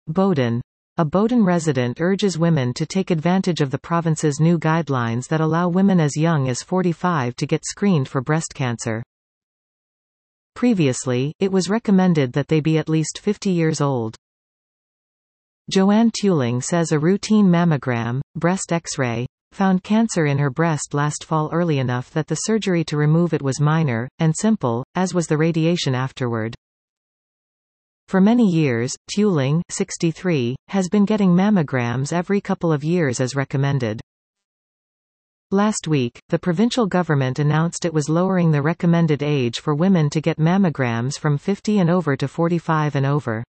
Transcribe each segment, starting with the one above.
Boden. A Boden resident urges women to take advantage of the province's new guidelines that allow women as young as 45 to get screened for breast cancer. Previously, it was recommended that they be at least 50 years old. Joanne Tuling says a routine mammogram, breast X-ray, found cancer in her breast last fall early enough that the surgery to remove it was minor, and simple, as was the radiation afterward. For many years, Tuling, 63, has been getting mammograms every couple of years as recommended. Last week, the provincial government announced it was lowering the recommended age for women to get mammograms from 50 and over to 45 and over.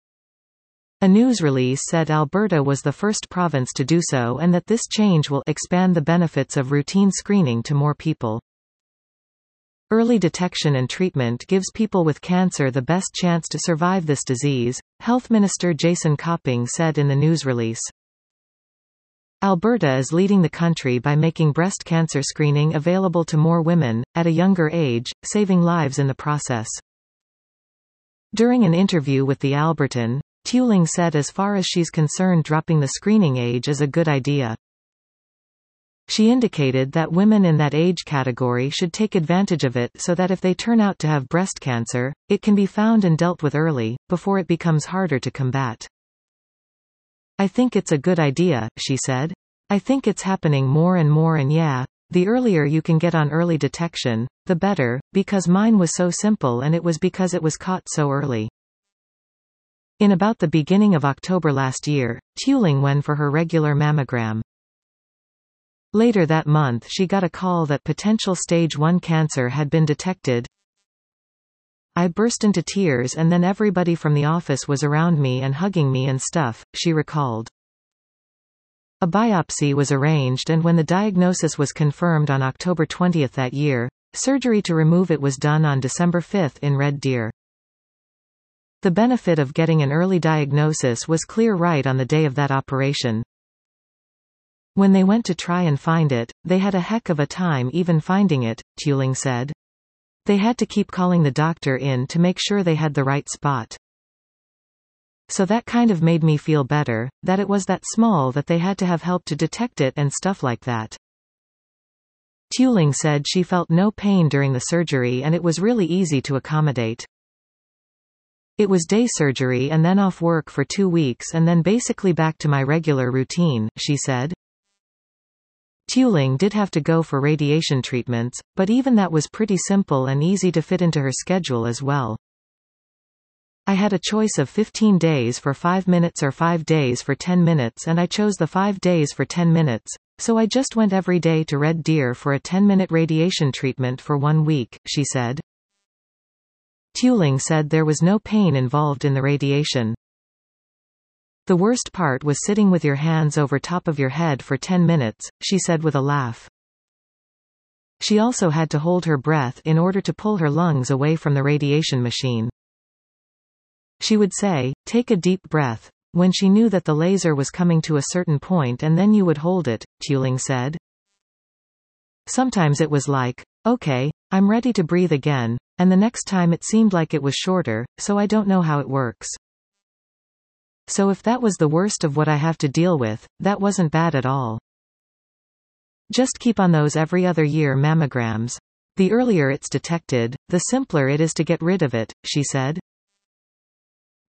A news release said Alberta was the first province to do so and that this change will expand the benefits of routine screening to more people. Early detection and treatment gives people with cancer the best chance to survive this disease, Health Minister Jason Copping said in the news release. Alberta is leading the country by making breast cancer screening available to more women, at a younger age, saving lives in the process. During an interview with the Albertan, Tuling said as far as she's concerned dropping the screening age is a good idea. She indicated that women in that age category should take advantage of it so that if they turn out to have breast cancer, it can be found and dealt with early, before it becomes harder to combat. I think it's a good idea, she said. I think it's happening more and more and yeah, the earlier you can get on early detection, the better, because mine was so simple and it was because it was caught so early. In about the beginning of October last year, Tuling went for her regular mammogram. Later that month she got a call that potential stage 1 cancer had been detected. I burst into tears and then everybody from the office was around me and hugging me and stuff, she recalled. A biopsy was arranged and when the diagnosis was confirmed on October 20 that year, surgery to remove it was done on December 5 in Red Deer. The benefit of getting an early diagnosis was clear right on the day of that operation. When they went to try and find it, they had a heck of a time even finding it, Tuling said. They had to keep calling the doctor in to make sure they had the right spot. So that kind of made me feel better, that it was that small that they had to have help to detect it and stuff like that. Tuling said she felt no pain during the surgery and it was really easy to accommodate. It was day surgery and then off work for 2 weeks and then basically back to my regular routine, she said. Tuling did have to go for radiation treatments, but even that was pretty simple and easy to fit into her schedule as well. I had a choice of 15 days for 5 minutes or 5 days for 10 minutes and I chose the 5 days for 10 minutes, so I just went every day to Red Deer for a 10-minute radiation treatment for 1 week, she said. Tuling said there was no pain involved in the radiation. The worst part was sitting with your hands over top of your head for 10 minutes, she said with a laugh. She also had to hold her breath in order to pull her lungs away from the radiation machine. She would say, "Take a deep breath," when she knew that the laser was coming to a certain point and then you would hold it, Tuling said. Sometimes it was like, "Okay, I'm ready to breathe again," and the next time it seemed like it was shorter, so I don't know how it works. So if that was the worst of what I have to deal with, that wasn't bad at all. Just keep on those every other year mammograms. The earlier it's detected, the simpler it is to get rid of it, she said.